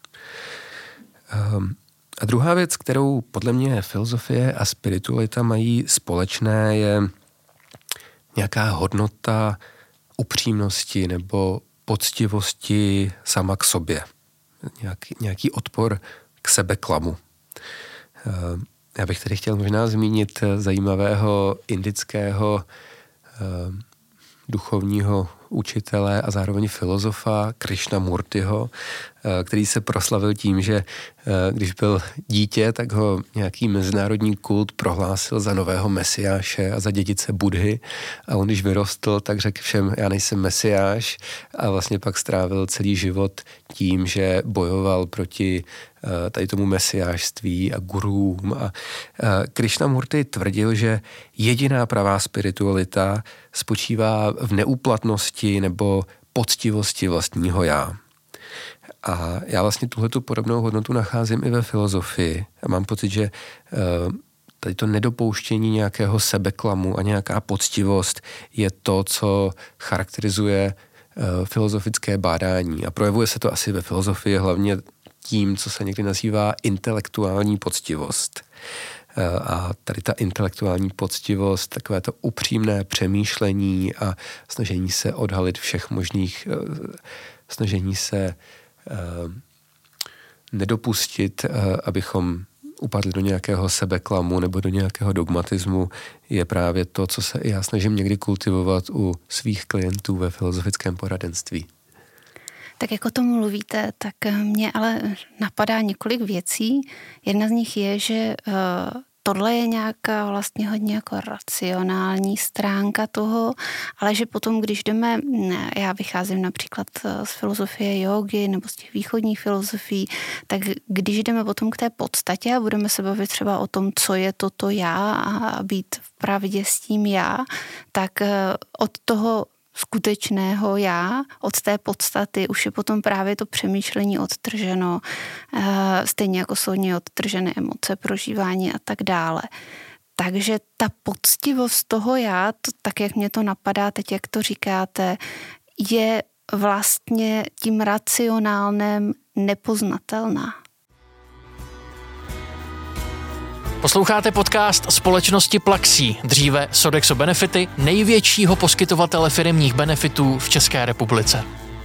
A druhá věc, kterou podle mě filozofie a spiritualita mají společné, je nějaká hodnota upřímnosti nebo poctivosti sama k sobě. Nějaký odpor k sebeklamu. Já bych tady chtěl možná zmínit zajímavého indického duchovního učitele a zároveň filozofa Krishnamurtiho, který se proslavil tím, že když byl dítě, tak ho nějaký mezinárodní kult prohlásil za nového mesiáše a za dědice Buddhy. A on, když vyrostl, tak řekl všem, já nejsem mesiáš, a vlastně pak strávil celý život tím, že bojoval proti tady tomu mesiášství a gurům. A Krishnamurti tvrdil, že jediná pravá spiritualita spočívá v neúplatnosti nebo poctivosti vlastního já. A já vlastně tuhletu podobnou hodnotu nacházím i ve filozofii. A mám pocit, že tady to nedopouštění nějakého sebeklamu a nějaká poctivost je to, co charakterizuje filozofické bádání. A projevuje se to asi ve filozofii hlavně tím, co se někdy nazývá intelektuální poctivost. A tady ta intelektuální poctivost, takové to upřímné přemýšlení a snažení se odhalit všech možných, snažení se nedopustit, abychom upadli do nějakého sebeklamu nebo do nějakého dogmatismu, je právě to, co se i já snažím někdy kultivovat u svých klientů ve filozofickém poradenství. Tak jako to mluvíte, tak mě ale napadá několik věcí. Jedna z nich je, že tohle je nějaká vlastně hodně jako racionální stránka toho, ale že potom, když jdeme, já vycházím například z filozofie jógy nebo z těch východních filozofií, tak když jdeme potom k té podstatě a budeme se bavit třeba o tom, co je toto já a být v pravdě s tím já, tak od toho skutečného já, od té podstaty už je potom právě to přemýšlení odtrženo, stejně jako jsou hodně odtržené emoce, prožívání a tak dále. Takže ta poctivost toho já, to, tak jak mě to napadá teď, jak to říkáte, je vlastně tím racionálnem nepoznatelná. Posloucháte podcast společnosti Plaxí, dříve Sodexo Benefity, největšího poskytovatele firemních benefitů v České republice.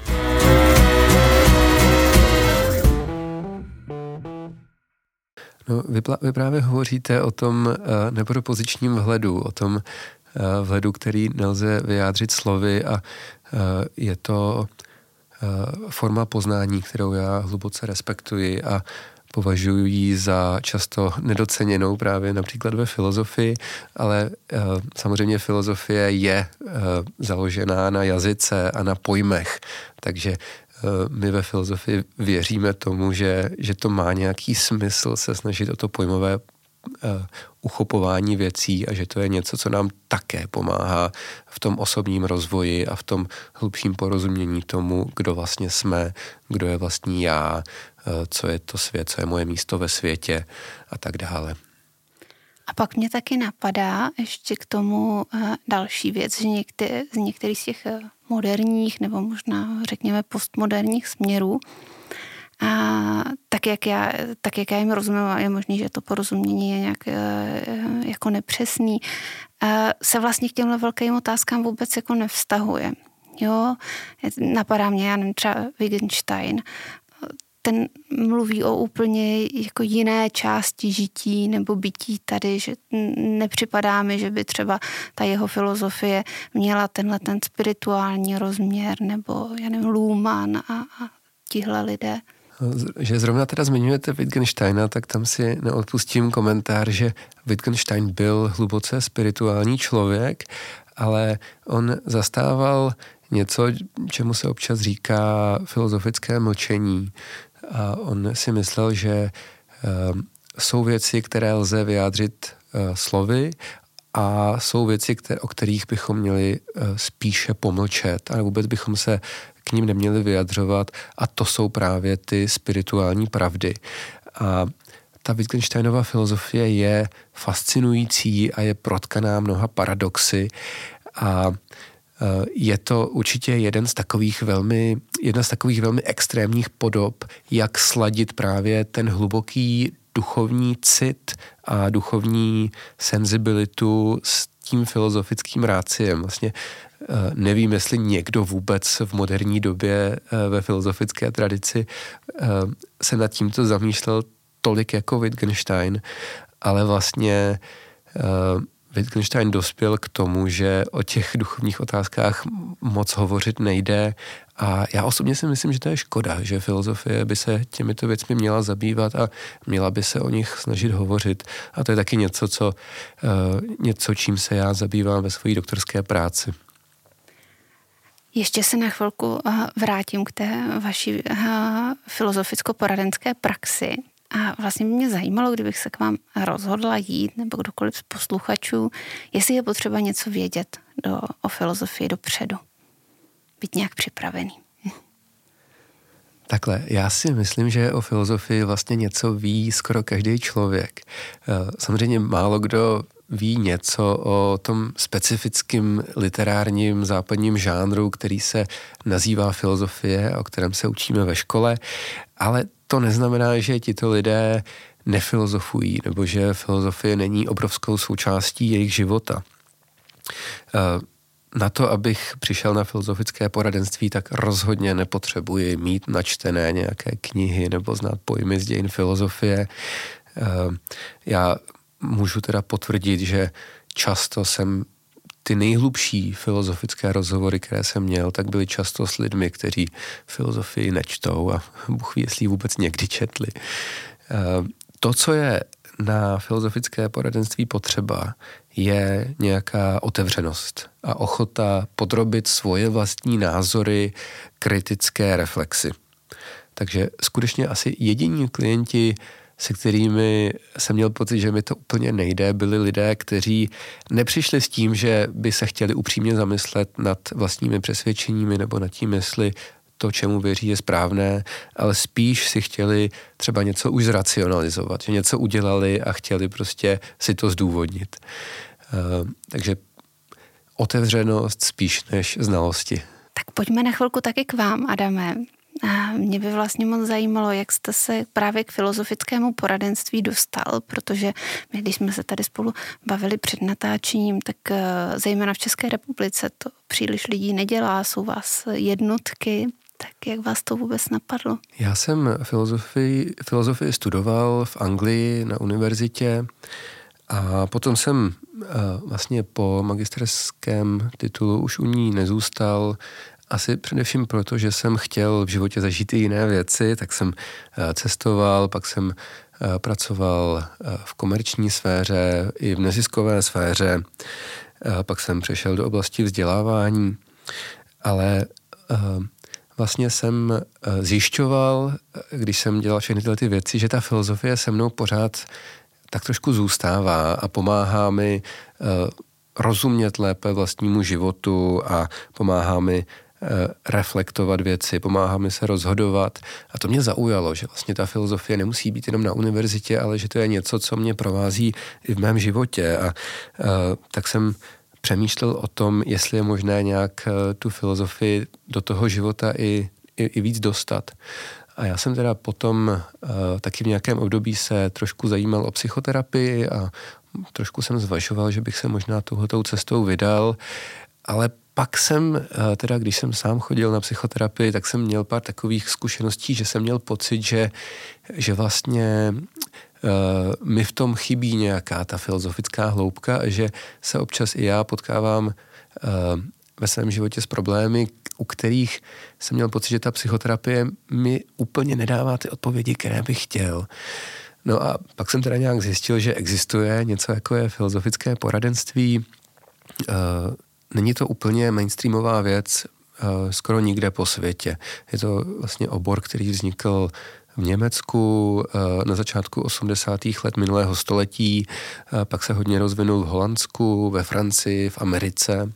No, vy právě hovoříte o tom nepropozičním vhledu, o tom vhledu, který nelze vyjádřit slovy a je to forma poznání, kterou já hluboce respektuji a považuji ji za často nedoceněnou právě například ve filozofii, ale samozřejmě filozofie je založená na jazyce a na pojmech, takže my ve filozofii věříme tomu, že to má nějaký smysl se snažit o to pojmové uchopování věcí a že to je něco, co nám také pomáhá v tom osobním rozvoji a v tom hlubším porozumění tomu, kdo vlastně jsme, kdo je vlastní já, co je to svět, co je moje místo ve světě a tak dále. A pak mě taky napadá ještě k tomu další věc, že z některých z těch moderních nebo možná řekněme postmoderních směrů a tak jak já jim rozumím, a je možný, že to porozumění je nějak jako nepřesný, se vlastně k těmhle velkým otázkám vůbec jako nevztahuje. Jo, napadá mě, já nevím, třeba Wittgenstein, ten mluví o úplně jako jiné části žití nebo bytí tady, že nepřipadá mi, že by třeba ta jeho filozofie měla ten spirituální rozměr, nebo já nevím, Luhmann a tihle lidé. Že zrovna teda zmiňujete Wittgensteina, tak tam si neodpustím komentář, že Wittgenstein byl hluboce spirituální člověk, ale on zastával něco, čemu se občas říká filozofické mlčení. A on si myslel, že jsou věci, které lze vyjádřit slovy a jsou věci, o kterých bychom měli spíše pomlčet a vůbec bychom se k ním neměli vyjadřovat a to jsou právě ty spirituální pravdy. A ta Wittgensteinova filozofie je fascinující a je protkaná mnoha paradoxy a je to určitě jedna z takových velmi extrémních podob, jak sladit právě ten hluboký duchovní cit a duchovní senzibilitu s tím filozofickým ráciem. Vlastně nevím, jestli někdo vůbec v moderní době ve filozofické tradici se nad tímto zamýšlel tolik jako Wittgenstein, ale vlastně Wittgenstein dospěl k tomu, že o těch duchovních otázkách moc hovořit nejde a já osobně si myslím, že to je škoda, že filozofie by se těmito věcmi měla zabývat a měla by se o nich snažit hovořit a to je taky něco, čím se já zabývám ve své doktorské práci. Ještě se na chvilku vrátím k té vaší filozoficko-poradenské praxi. A vlastně mě zajímalo, kdybych se k vám rozhodla jít, nebo kdokoliv z posluchačů, jestli je potřeba něco vědět o filozofii dopředu. Být nějak připravený. Takhle, já si myslím, že o filozofii vlastně něco ví skoro každý člověk. Samozřejmě málo kdo ví něco o tom specifickém literárním západním žánru, který se nazývá filozofie, o kterém se učíme ve škole, ale to neznamená, že tito lidé nefilozofují, nebo že filozofie není obrovskou součástí jejich života. Na to, abych přišel na filozofické poradenství, tak rozhodně nepotřebuji mít načtené nějaké knihy nebo znát pojmy z dějin filozofie. Já můžu teda potvrdit, že často jsem ty nejhlubší filozofické rozhovory, které jsem měl, tak byly často s lidmi, kteří filozofii nečtou a Bůh ví, jestli vůbec někdy četli. To, co je na filozofické poradenství potřeba, je nějaká otevřenost a ochota podrobit svoje vlastní názory kritické reflexi. Takže skutečně asi jediní klienti, se kterými jsem měl pocit, že mi to úplně nejde, byli lidé, kteří nepřišli s tím, že by se chtěli upřímně zamyslet nad vlastními přesvědčeními nebo nad tím, jestli to, čemu věří, je správné, ale spíš si chtěli třeba něco už zracionalizovat, že něco udělali a chtěli prostě si to zdůvodnit. Takže otevřenost spíš než znalosti. Tak pojďme na chvilku taky k vám, Adame. Mě by vlastně moc zajímalo, jak jste se právě k filozofickému poradenství dostal, protože my, když jsme se tady spolu bavili před natáčením, tak zejména v České republice to příliš lidí nedělá, jsou vás jednotky, tak jak vás to vůbec napadlo? Já jsem filozofii studoval v Anglii na univerzitě a potom jsem vlastně po magisterském titulu už u ní nezůstal. Asi především proto, že jsem chtěl v životě zažít i jiné věci, tak jsem cestoval, pak jsem pracoval v komerční sféře i v neziskové sféře, pak jsem přešel do oblasti vzdělávání, ale vlastně jsem zjišťoval, když jsem dělal všechny tyhle ty věci, že ta filozofie se mnou pořád tak trošku zůstává a pomáhá mi rozumět lépe vlastnímu životu a pomáhá mi reflektovat věci, pomáhá mi se rozhodovat. A to mě zaujalo, že vlastně ta filozofie nemusí být jenom na univerzitě, ale že to je něco, co mě provází i v mém životě. A tak jsem přemýšlel o tom, jestli je možné nějak tu filozofii do toho života i víc dostat. A já jsem teda potom taky v nějakém období se trošku zajímal o psychoterapii a trošku jsem zvažoval, že bych se možná touhletou cestou vydal, ale pak jsem, teda když jsem sám chodil na psychoterapii, tak jsem měl pár takových zkušeností, že jsem měl pocit, že vlastně mi v tom chybí nějaká ta filozofická hloubka a že se občas i já potkávám ve svém životě s problémy, u kterých jsem měl pocit, že ta psychoterapie mi úplně nedává ty odpovědi, které bych chtěl. No a pak jsem teda nějak zjistil, že existuje něco, jako je filozofické poradenství. Není to úplně mainstreamová věc skoro nikde po světě. Je to vlastně obor, který vznikl v Německu na začátku 80. let minulého století, pak se hodně rozvinul v Holandsku, ve Francii, v Americe.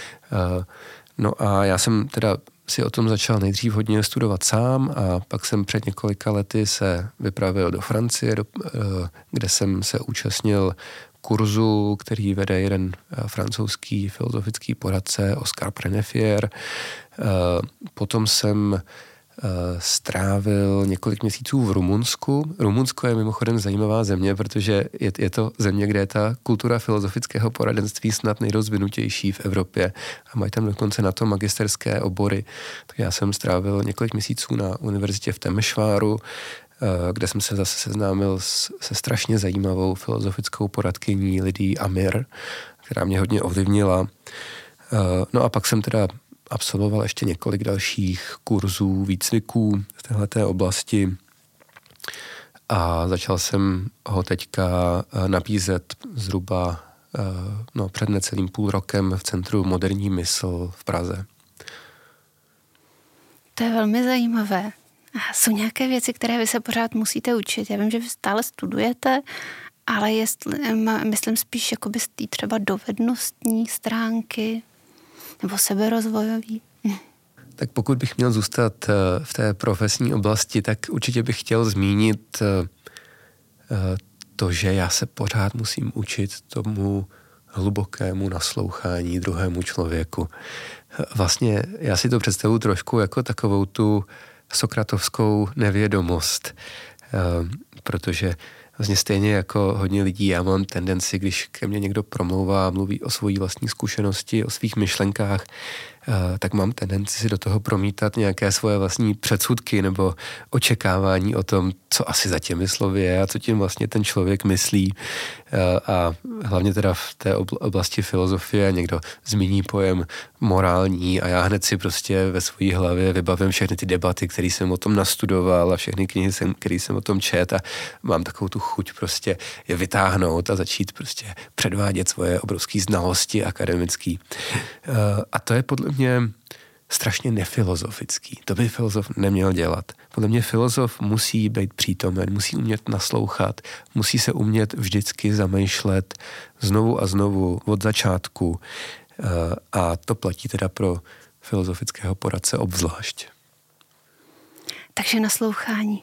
No a já jsem teda si o tom začal nejdřív hodně studovat sám a pak jsem před několika lety se vypravil do Francie, kde jsem se účastnil kurzu, který vede jeden francouzský filozofický poradce Oscar Prenefier. Potom jsem strávil několik měsíců v Rumunsku. Rumunsko je mimochodem zajímavá země, protože je to země, kde je ta kultura filozofického poradenství snad nejrozvinutější v Evropě a mají tam dokonce na to magisterské obory. Tak já jsem strávil několik měsíců na univerzitě v Temešváru, kde jsem se zase seznámil se strašně zajímavou filozofickou poradkyní Lidii Amir, která mě hodně ovlivnila. No a pak jsem teda absolvoval ještě několik dalších kurzů, výcviků v téhleté oblasti a začal jsem ho teďka nabízet zhruba před necelým půl rokem v Centru Moderní mysl v Praze. To je velmi zajímavé. A jsou nějaké věci, které vy se pořád musíte učit? Já vím, že vy stále studujete, ale myslím spíš jakoby z té třeba dovednostní stránky nebo seberozvojový. Tak pokud bych měl zůstat v té profesní oblasti, tak určitě bych chtěl zmínit to, že já se pořád musím učit tomu hlubokému naslouchání druhému člověku. Vlastně já si to představuji trošku jako takovou tu sokratovskou nevědomost, protože vlastně stejně jako hodně lidí, já mám tendenci, když ke mně někdo promlouvá, mluví o svojí vlastní zkušenosti, o svých myšlenkách, tak mám tendenci si do toho promítat nějaké svoje vlastní předsudky nebo očekávání o tom, co asi za těmi slovy je a co tím vlastně ten člověk myslí. A hlavně teda v té oblasti filozofie někdo zmíní pojem morální a já hned si prostě ve své hlavě vybavím všechny ty debaty, které jsem o tom nastudoval a všechny knihy, které jsem o tom čet a mám takovou tu chuť prostě je vytáhnout a začít prostě předvádět svoje obrovské znalosti akademický. A to je podle mě strašně nefilozofický. To by filozof neměl dělat. Podle mě filozof musí být přítomen, musí umět naslouchat, musí se umět vždycky zamýšlet znovu a znovu od začátku. A to platí teda pro filozofického poradce obzvlášť. Takže naslouchání.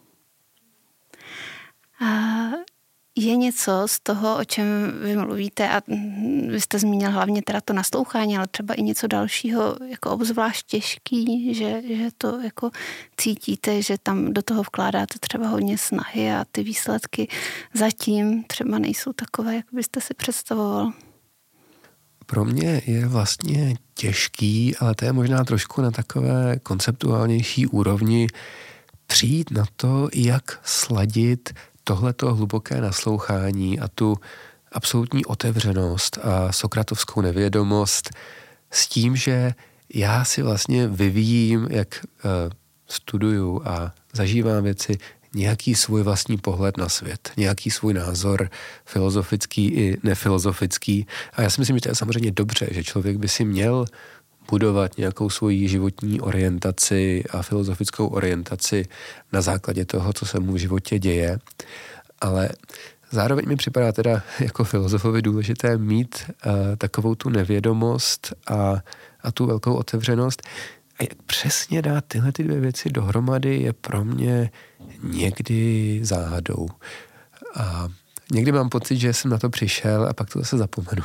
Je něco z toho, o čem vy mluvíte, a vy jste zmínil hlavně teda to naslouchání, ale třeba i něco dalšího jako obzvlášť těžký, že to jako cítíte, že tam do toho vkládáte třeba hodně snahy a ty výsledky zatím třeba nejsou takové, jak byste si představoval? Pro mě je vlastně těžký, ale to je možná trošku na takové konceptuálnější úrovni přijít na to, jak sladit tohleto hluboké naslouchání a tu absolutní otevřenost a sokratovskou nevědomost s tím, že já si vlastně vyvíjím, jak studuju a zažívám věci, nějaký svůj vlastní pohled na svět, nějaký svůj názor filozofický i nefilozofický. A já si myslím, že to je samozřejmě dobře, že člověk by si měl budovat nějakou svoji životní orientaci a filozofickou orientaci na základě toho, co se mu v životě děje. Ale zároveň mi připadá teda jako filozofovi důležité mít takovou tu nevědomost a tu velkou otevřenost. A jak přesně dát tyhle ty dvě věci dohromady je pro mě někdy záhadou. A někdy mám pocit, že jsem na to přišel a pak to zase zapomenu.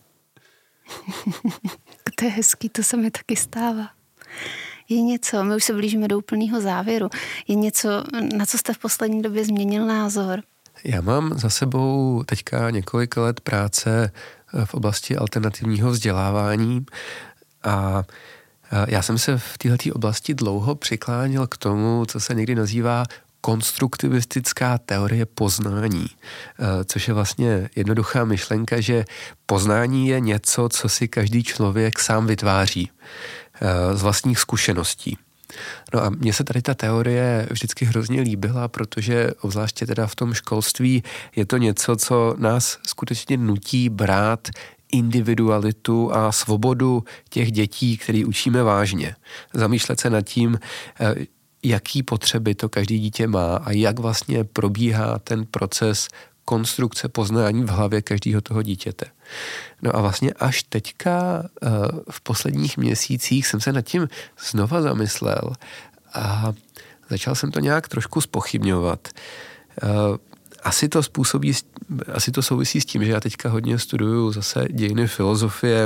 To je hezký, to se mi taky stává. Je něco, my už se blížíme do úplného závěru, je něco, na co jste v poslední době změnil názor? Já mám za sebou teďka několik let práce v oblasti alternativního vzdělávání a já jsem se v této oblasti dlouho přikláněl k tomu, co se někdy nazývá konstruktivistická teorie poznání, což je vlastně jednoduchá myšlenka, že poznání je něco, co si každý člověk sám vytváří z vlastních zkušeností. No a mně se tady ta teorie vždycky hrozně líbila, protože obzvláště teda v tom školství je to něco, co nás skutečně nutí brát individualitu a svobodu těch dětí, který učíme vážně. Zamýšlet se nad tím, jaký potřeby to každý dítě má a jak vlastně probíhá ten proces konstrukce poznání v hlavě každého toho dítěte. No a vlastně až teďka v posledních měsících jsem se nad tím znova zamyslel a začal jsem to nějak trošku zpochybňovat. Asi to souvisí s tím, že já teďka hodně studuju zase dějiny filozofie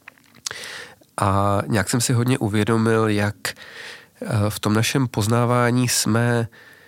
a nějak jsem si hodně uvědomil, jak v tom našem poznávání jsme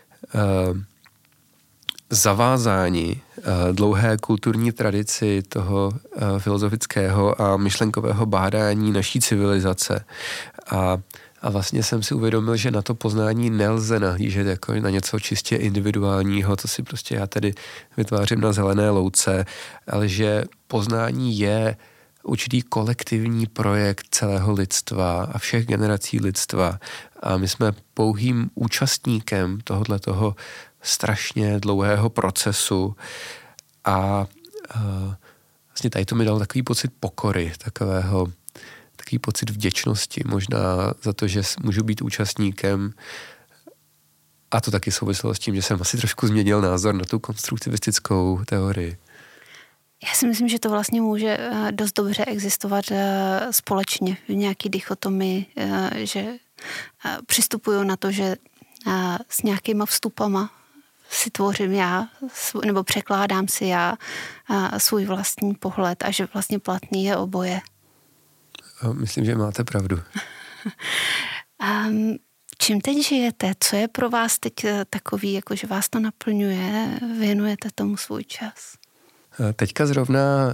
zavázáni dlouhé kulturní tradici toho filozofického a myšlenkového bádání naší civilizace. A vlastně jsem si uvědomil, že na to poznání nelze nahlížet jako na něco čistě individuálního, co si prostě já tady vytvářím na zelené louce, ale že poznání je určitý kolektivní projekt celého lidstva a všech generací lidstva. A my jsme pouhým účastníkem tohoto strašně dlouhého procesu a vlastně tady to mi dalo takový pocit pokory, takový pocit vděčnosti možná za to, že můžu být účastníkem, a to taky souviselo s tím, že jsem asi trošku změnil názor na tu konstruktivistickou teorii. Já si myslím, že to vlastně může dost dobře existovat společně v nějaký dichotomii, že přistupuju na to, že s nějakýma vstupama si tvořím já, nebo překládám si já svůj vlastní pohled a že vlastně platný je oboje. Myslím, že máte pravdu. Čím teď žijete? Co je pro vás teď takový, jako že vás to naplňuje? Věnujete tomu svůj čas? Teďka zrovna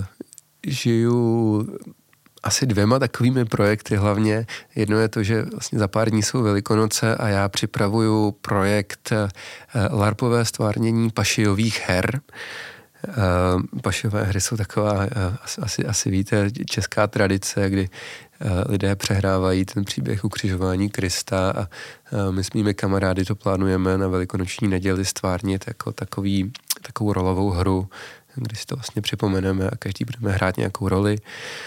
žiju asi 2 takovými projekty hlavně. Jedno je to, že vlastně za pár dní jsou Velikonoce a já připravuju projekt larpové stvárnění pašijových her. Pašijové hry jsou taková, asi víte, česká tradice, kdy lidé přehrávají ten příběh ukřižování Krista a my s mými kamarády to plánujeme na velikonoční neděli stvárnit jako takovou rolovou hru, kdy si to vlastně připomeneme a každý budeme hrát nějakou roli.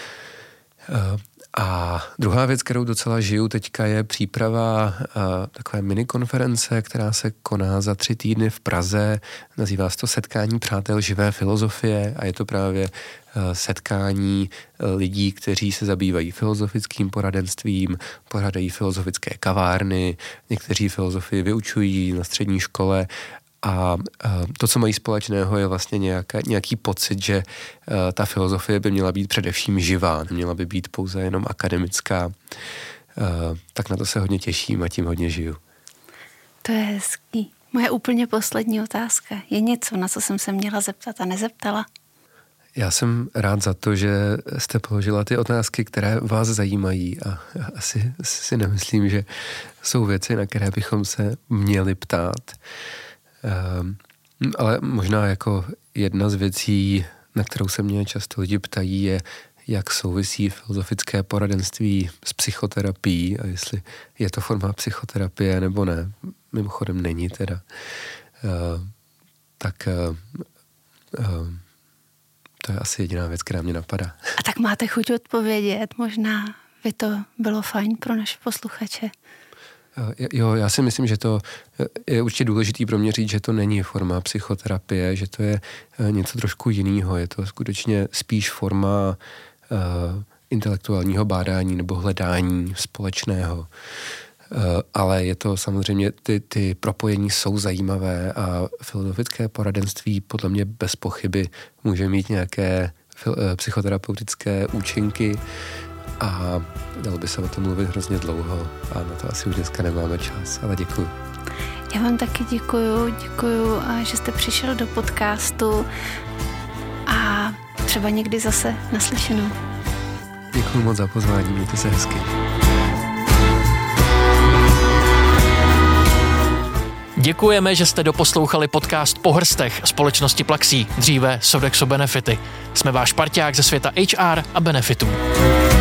A druhá věc, kterou docela žiju teďka, je příprava takové minikonference, která se koná za 3 týdny v Praze. Nazývá se to Setkání přátel živé filozofie a je to právě setkání lidí, kteří se zabývají filozofickým poradenstvím, pořádají filozofické kavárny, někteří filozofii vyučují na střední škole. A to, co mají společného, je vlastně nějaký pocit, že ta filozofie by měla být především živá, neměla by být pouze jenom akademická. Tak na to se hodně těším a tím hodně žiju. To je hezký. Moje úplně poslední otázka. Je něco, na co jsem se měla zeptat a nezeptala? Já jsem rád za to, že jste položila ty otázky, které vás zajímají a asi si nemyslím, že jsou věci, na které bychom se měli ptát. Ale možná jako jedna z věcí, na kterou se mě často lidi ptají, je, jak souvisí filozofické poradenství s psychoterapií a jestli je to forma psychoterapie nebo ne. Mimochodem není teda. To je asi jediná věc, která mě napadá. A tak máte chuť odpovědět, možná by to bylo fajn pro naše posluchače. Jo, já si myslím, že to je určitě důležitý pro mě říct, že to není forma psychoterapie, že to je něco trošku jiného. Je to skutečně spíš forma intelektuálního bádání nebo hledání společného. Ale je to samozřejmě, ty propojení jsou zajímavé a filozofické poradenství podle mě bez pochyby může mít nějaké psychoterapeutické účinky. A dalo by se o tom mluvit hrozně dlouho a na to asi už dneska nemáme čas, ale děkuju. Já vám taky děkuju, že jste přišel do podcastu a třeba někdy zase naslyšenou. Děkuju moc za pozvání, mějte se hezky. Děkujeme, že jste doposlouchali podcast Po hrstech společnosti Plaxí, dříve Sodexo Benefity. Jsme váš parťák ze světa HR a benefitů.